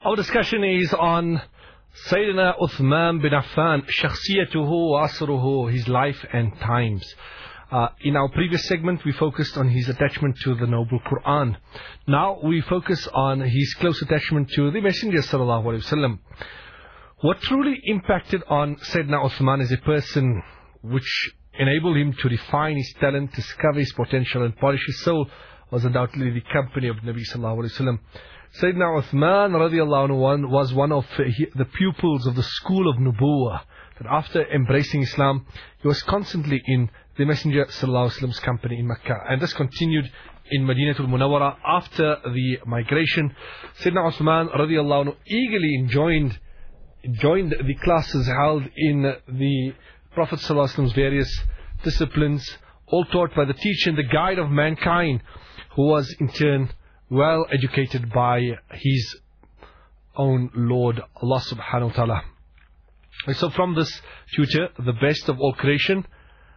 Our discussion is on Sayyidina Uthman bin Affan, shakhsiyatuhu wa asruhu, his life and times. In our previous segment, we focused on his attachment to the Noble Quran. Now we focus on his close attachment to the Messenger sallallahu alaihi wasallam. What truly impacted on Sayyidina Uthman as a person, which enabled him to refine his talent, discover his potential and polish his soul, was undoubtedly the company of Nabi sallallahu alaihi wasallam. Sayyidina Uthman radiallahu anhu was one of the pupils of the school of Nubuwah. That after embracing Islam, he was constantly in the Messenger sallallahu alaihi wasallam's company in Mecca, and this continued in Madinatul Munawwara after the migration. Sayyidina Uthman radiallahu anhu eagerly joined the classes held in the Prophet sallallahu alaihi wasallam's various disciplines, all taught by the teacher and the guide of mankind, who was in turn well educated by his own Lord, Allah subhanahu wa ta'ala. So from this tutor, the best of all creation,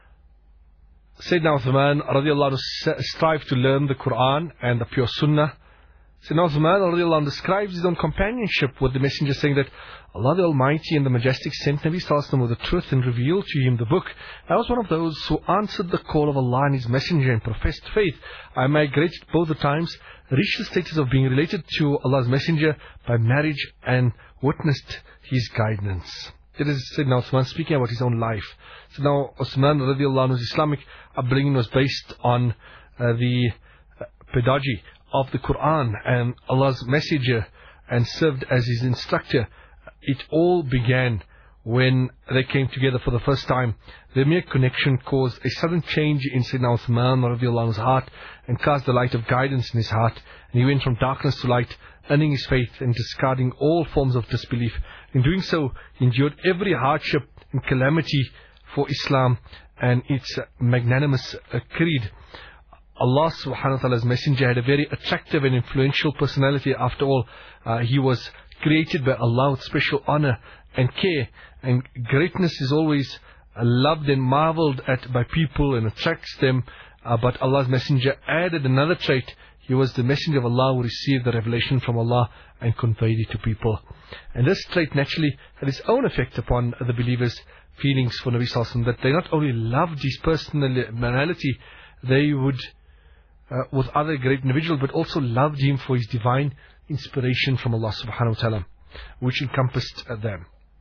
Sayyidina Uthman radiallahu anhu strived to learn the Quran and the pure Sunnah. Sayyidina Uthman radiallahu anhu describes his own companionship with the Messenger, saying that Allah the Almighty and the Majestic sent Nabi sallallahu alaihi wasallam with the truth and revealed to him the book. I was one of those who answered the call of Allah and His Messenger and professed faith. I migrated both the times, reached the status of being related to Allah's Messenger by marriage, and witnessed His guidance. It is Sayyidina Uthman speaking about his own life. Sayyidina Uthman radiallahu anhu's Islamic upbringing was based on the pedagogy of the Quran and Allah's Messenger, and served as his instructor. It all began when they came together for the first time. Their mere connection caused a sudden change in Sayyidina Uthman radiallahu anhu's heart, and cast the light of guidance in his heart, and he went from darkness to light, earning his faith and discarding all forms of disbelief. In doing so, he endured every hardship and calamity for Islam and its magnanimous creed. Allah subhanahu wa ta'ala's Messenger had a very attractive and influential personality. After all, he was created by Allah with special honor and care, and greatness is always loved and marveled at by people and attracts them. But Allah's Messenger added another trait. He was the Messenger of Allah who received the revelation from Allah and conveyed it to people. And this trait naturally had its own effect upon the believers' feelings for Nabi sallallahu alaihi wasallam, that they not only loved his personality, they would with other great individuals, but also loved him for his divine inspiration from Allah subhanahu wa ta'ala, which encompassed them.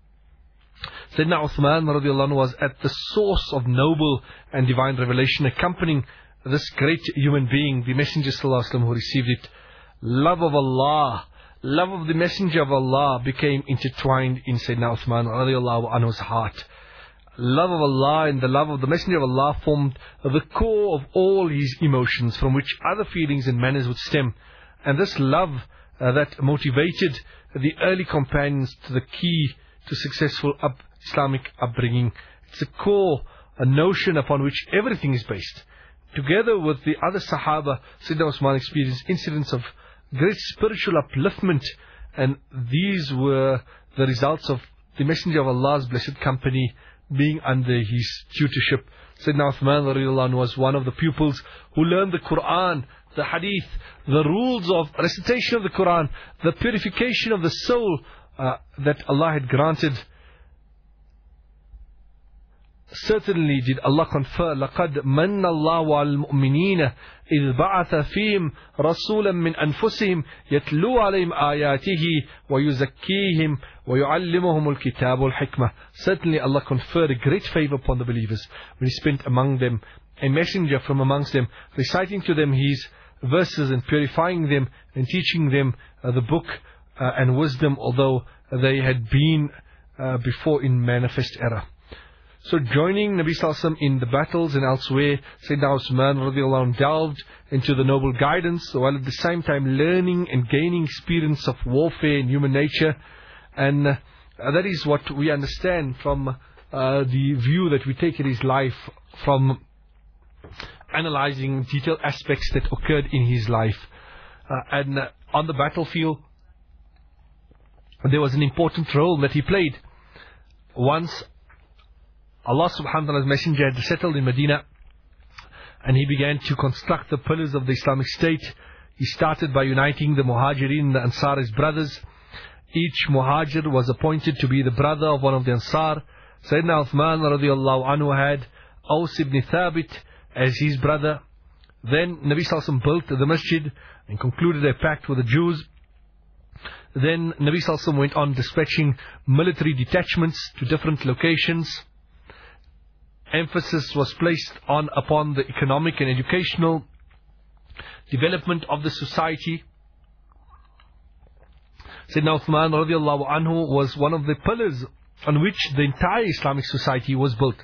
Sayyidina Uthman radiallahu anhu was at the source of noble and divine revelation, accompanying this great human being, the Messenger sallallahu alaihi wasallam, who received it. Love of Allah, love of the Messenger of Allah became intertwined in Sayyidina Uthman radiallahu anhu's heart. Love of Allah and the love of the Messenger of Allah formed the core of all his emotions, from which other feelings and manners would stem. And this love that motivated the early companions to the key to successful Islamic upbringing. It's a core, a notion upon which everything is based. Together with the other Sahaba, Sayyidina Uthman experienced incidents of great spiritual upliftment, and these were the results of the Messenger of Allah's blessed company being under his tutorship. Sayyidina Uthman radiallahu anhu was one of the pupils who learned the Quran, the Hadith, the rules of recitation of the Quran, the purification of the soul that Allah had granted. Certainly did Allah confer, لَقَدْ مَنَّ اللَّهُ عَلَى الْمُؤْمِنِينَ إِذْ بَعَثَ فِيهِمْ رَسُولًا مِّنْ أَنفُسِهِمْ يَتْلُو عَلَيْهِمْ آيَاتِهِ وَيُزَكِّيهِمْ وَيُعَلِّمُهُمُ الْكِتَابُ وَالْحِكْمَةِ. Certainly Allah conferred a great favor upon the believers when He spent among them a messenger from amongst them, reciting to them His verses and purifying them and teaching them the book and wisdom, although they had been before in manifest error. So joining Nabi sallallahu alaihi wasallam in the battles and elsewhere, Sayyidina Uthman radiallahu anhu delved into the noble guidance, while at the same time learning and gaining experience of warfare and human nature. And that is what we understand from the view that we take in his life, from analyzing detailed aspects that occurred in his life. And on the battlefield, there was an important role that he played. Once Allah subhanahu wa ta'ala's Messenger had settled in Medina, and he began to construct the pillars of the Islamic State. He started by uniting the Muhajirin and the Ansar as brothers. each Muhajir was appointed to be the brother of one of the Ansar. Sayyidina Uthman radiallahu anhu had Aus ibn Thabit as his brother. Then Nabi Sallallahu Alaihi Wasallam built the masjid and concluded a pact with the Jews. Then Nabi Sallallahu Alaihi Wasallam went on dispatching military detachments to different locations. Emphasis was placed upon the economic and educational development of the society. Sayyidina Uthman radiallahu anhu was one of the pillars on which the entire Islamic society was built.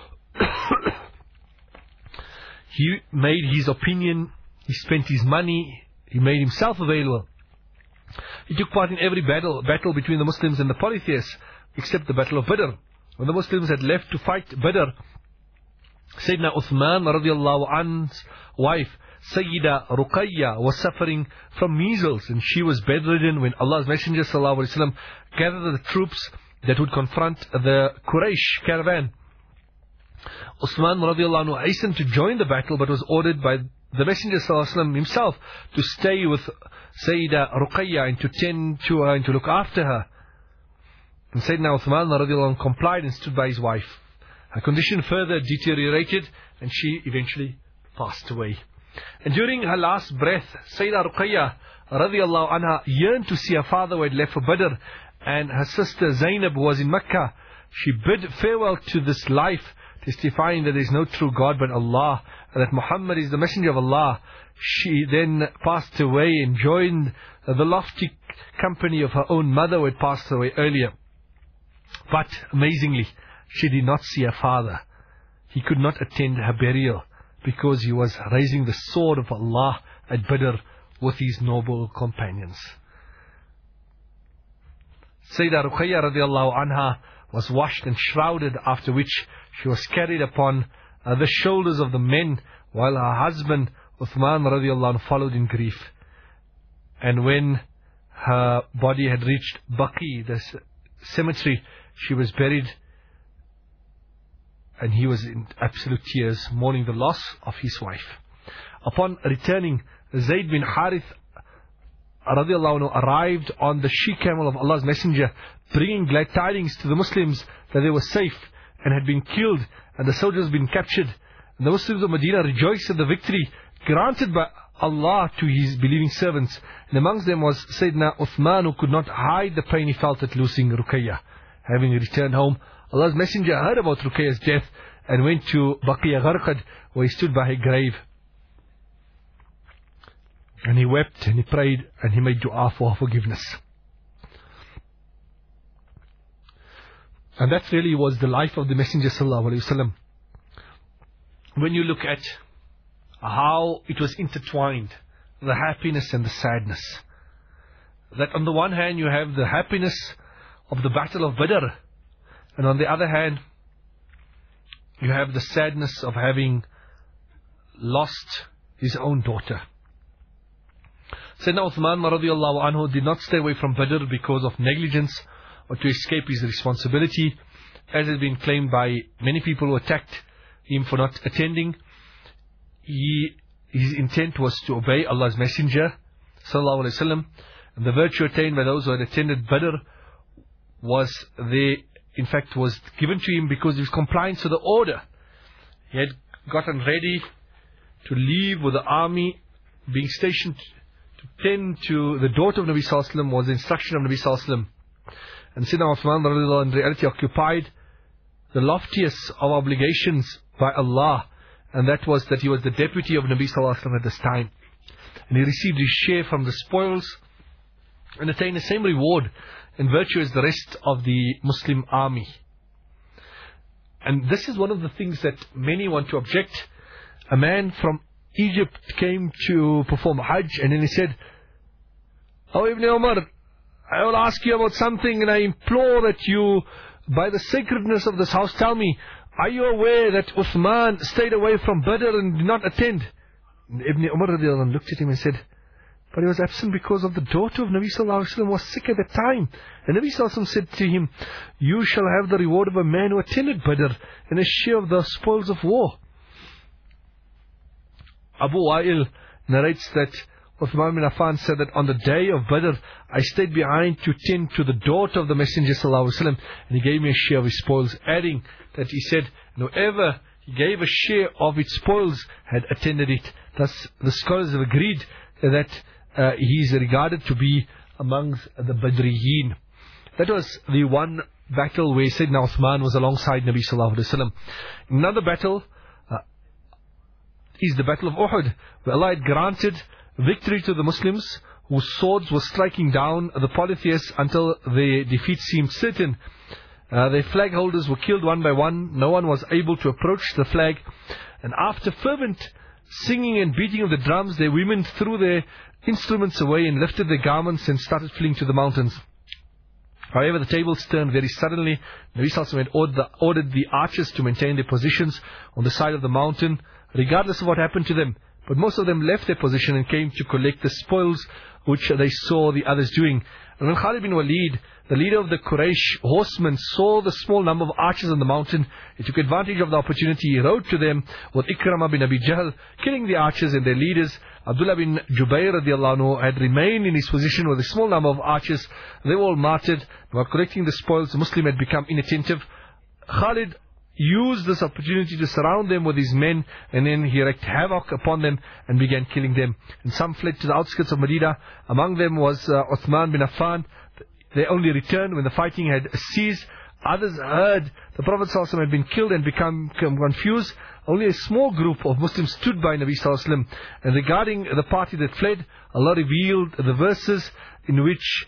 He made his opinion, he spent his money, he made himself available. He took part in every battle between the Muslims and the polytheists, except the Battle of Badr. When the Muslims had left to fight Badr, Sayyidina Uthman radiallahu anhu's wife, Sayyida Ruqayya, was suffering from measles, and she was bedridden when Allah's Messenger sallallahu alaihi wasallam gathered the troops that would confront the Quraysh caravan. Uthman radiallahu anhu hastened to join the battle, but was ordered by the Messenger sallallahu alaihi wasallam himself to stay with Sayyida Ruqayya and to tend to her and to look after her. And Sayyidina Uthman radiallahu anhu complied and stood by his wife. Her condition further deteriorated and she eventually passed away. And during her last breath, Sayyida Ruqayya radiallahu anha yearned to see her father who had left for Badr, and her sister Zainab, who was in Mecca. She bid farewell to this life, testifying that there is no true God but Allah, and that Muhammad is the messenger of Allah. She then passed away and joined the lofty company of her own mother who had passed away earlier. But amazingly, she did not see her father. He could not attend her burial because he was raising the sword of Allah at Badr with his noble companions. Sayyida Ruqayya radiallahu anha was washed and shrouded, after which she was carried upon the shoulders of the men, while her husband Uthman radiallahu anhu followed in grief. And when her body had reached Baqi, the cemetery, she was buried, and he was in absolute tears, mourning the loss of his wife. Upon returning, Zayd bin Harith radiallahu anhu arrived on the she-camel of Allah's Messenger, bringing glad tidings to the Muslims that they were safe and had been killed, and the soldiers had been captured. And the Muslims of Medina rejoiced at the victory granted by Allah to His believing servants. And amongst them was Sayyidina Uthman, who could not hide the pain he felt at losing Ruqayya. Having returned home, Allah's Messenger heard about Ruqayya's death and went to Baqiya Gharqad, where he stood by her grave. And he wept and he prayed and he made dua for her forgiveness. And that really was the life of the Messenger sallallahu alaihi wasallam. When you look at how it was intertwined, the happiness and the sadness. That on the one hand you have the happiness of the Battle of Badr, and on the other hand you have the sadness of having lost his own daughter. Sayyidina Uthman radiallahu anhu did not stay away from Badr because of negligence or to escape his responsibility, as has been claimed by many people who attacked him for not attending. His intent was to obey Allah's Messenger sallallahu alaihi wasallam, and the virtue attained by those who had attended Badr was given to him because he was compliant to the order. He had gotten ready to leave with the army, being stationed to tend to the daughter of Nabi sallallahu alaihi wasallam was the instruction of Nabi sallallahu alaihi wasallam. And Sayyidina Uthman radiallahu anhu in reality occupied the loftiest of obligations by Allah, and that was that he was the deputy of Nabi sallallahu alaihi wasallam at this time, and he received his share from the spoils and attained the same reward and virtue as the rest of the Muslim army. And this is one of the things that many want to object. A man from Egypt came to perform Hajj, and then he said, "Oh Ibn Umar, I will ask you about something, and I implore that you, by the sacredness of this house, tell me, are you aware that Uthman stayed away from Badr and did not attend?" And Ibn Umar radiallahu anhu looked at him and said, "But he was absent because of the daughter of Nabi sallallahu alaihi wasallam was sick at that time." And Nabi sallallahu alaihi wasallam said to him, "You shall have the reward of a man who attended Badr and a share of the spoils of war." Abu Wa'il narrates that Uthman bin Affan said that on the day of Badr, I stayed behind to tend to the daughter of the Messenger ﷺ, and he gave me a share of his spoils, adding that he said, whoever he gave a share of its spoils had attended it. Thus, the scholars have agreed that he is regarded to be amongst the Badriyin. That was the one battle where Sayyidina Uthman was alongside Nabi Sallallahu Alaihi Wasallam. Another battle is the Battle of Uhud, where Allah had granted victory to the Muslims, whose swords were striking down the polytheists until their defeat seemed certain. Their flag holders were killed one by one. No one was able to approach the flag. And after fervent singing and beating of the drums, their women threw their instruments away and lifted their garments and started fleeing to the mountains. However, the tables turned very suddenly. Nabi Sallallahu Alaihi Wasallam had ordered the archers to maintain their positions on the side of the mountain, regardless of what happened to them. But most of them left their position and came to collect the spoils which they saw the others doing. And when Khalid bin Walid, the leader of the Quraysh horsemen, saw the small number of archers on the mountain, he took advantage of the opportunity. He rode to them with Ikramah bin Abi Jahl, killing the archers and their leaders. Abdullah bin Jubayr radiallahu anhu had remained in his position with a small number of archers. They were all martyred. While collecting the spoils, the Muslim had become inattentive. Khalid used this opportunity to surround them with his men, and then he wreaked havoc upon them and began killing them. And some fled to the outskirts of Medina. Among them was Uthman bin Affan. They only returned when the fighting had ceased. Others heard the Prophet ﷺ had been killed and become confused. Only a small group of Muslims stood by Nabi ﷺ. And regarding the party that fled, Allah revealed the verses in which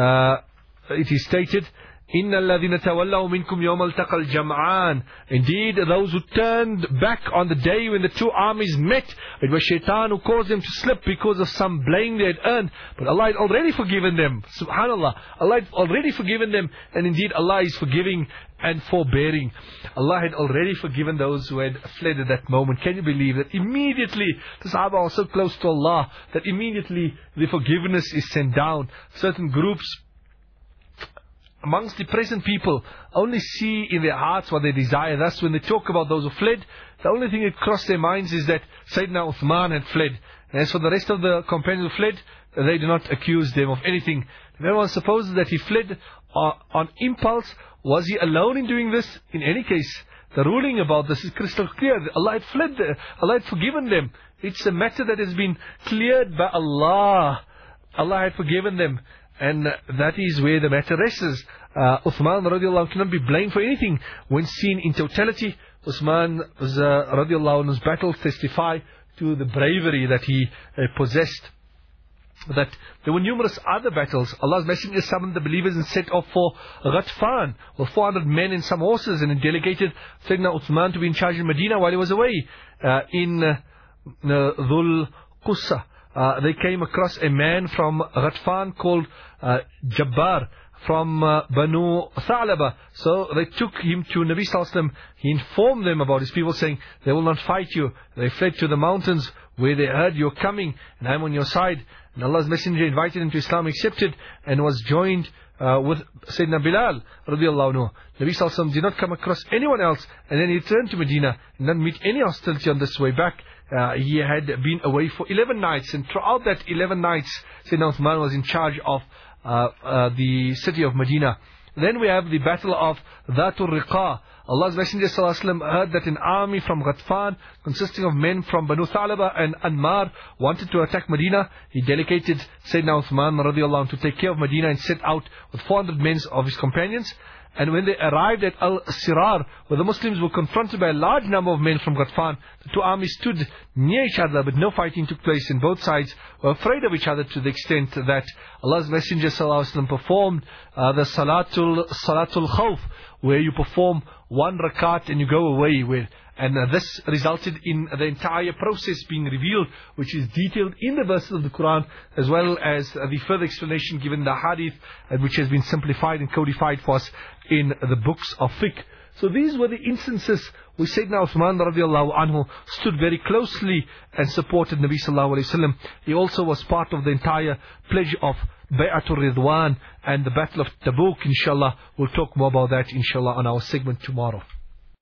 it is stated, إِنَّ الَّذِينَ تَوَلَّوْا مِنْكُمْ يَوْمَ الْتَقَى الْجَمْعَانِ. Indeed, those who turned back on the day when the two armies met, it was Shaitan who caused them to slip because of some blame they had earned. But Allah had already forgiven them. Subhanallah. Allah had already forgiven them. And indeed, Allah is forgiving and forbearing. Allah had already forgiven those who had fled at that moment. Can you believe that immediately the Sahaba are so close to Allah that immediately the forgiveness is sent down? Certain groups amongst the present people only see in their hearts what they desire. Thus, when they talk about those who fled, the only thing that crossed their minds is that Sayyidina Uthman had fled. And as for the rest of the companions who fled, they do not accuse them of anything. If anyone supposes that he fled on impulse, was he alone in doing this? In any case, the ruling about this is crystal clear. Allah had fled, Allah had forgiven them. It's a matter that has been cleared by Allah. Allah had forgiven them. And that is where the matter rests. Uthman radiallahu anhu cannot be blamed for anything. When seen in totality, Uthman radiallahu anhu's battles testify to the bravery that he possessed. That there were numerous other battles. Allah's Messenger summoned the believers and set off for Ghatfan with 400 men and some horses, and he delegated Sayyidina Uthman to be in charge in Medina while he was away in Dhul Qussa. They came across a man from Ghatfan called Jabbar from Banu Tha'laba. So they took him to Nabi Sallallahu Alaihi Wasallam. He informed them about his people, saying, they will not fight you. They fled to the mountains where they heard you're coming, and I'm on your side. And Allah's Messenger invited him to Islam, accepted, and was joined with Sayyidina Bilal radiallahu anhu. Nabi Sallallahu Alaihi Wasallam did not come across anyone else, and then he returned to Medina and didn't meet any hostility on this way back. He had been away for 11 nights, and throughout that 11 nights, Sayyidina Uthman was in charge of the city of Medina. Then we have the battle of Dhatul Riqa. Allah's Messenger ﷺ heard that an army from Ghatfan, consisting of men from Banu Tha'laba and Anmar, wanted to attack Medina. He delegated Sayyidina Uthman radiallahu anhu to take care of Medina and set out with 400 men of his companions. And when they arrived at Al-Sirar, where the Muslims were confronted by a large number of men from Ghatfan, the two armies stood near each other, but no fighting took place, and both sides were afraid of each other to the extent that Allah's Messenger ﷺ performed the Salatul Khawf, where you perform one rakat and you go away with. And this resulted in the entire process being revealed, which is detailed in the verses of the Quran, as well as the further explanation given in the hadith, which has been simplified and codified for us in the books of fiqh. So these were the instances where Sayyidina Uthman radiallahu anhu stood very closely and supported Nabi sallallahu alayhi wa sallam. He also was part of the entire pledge of Bay'atul Ridwan and the Battle of Tabuk. Inshallah, we'll talk more about that inshallah on our segment tomorrow.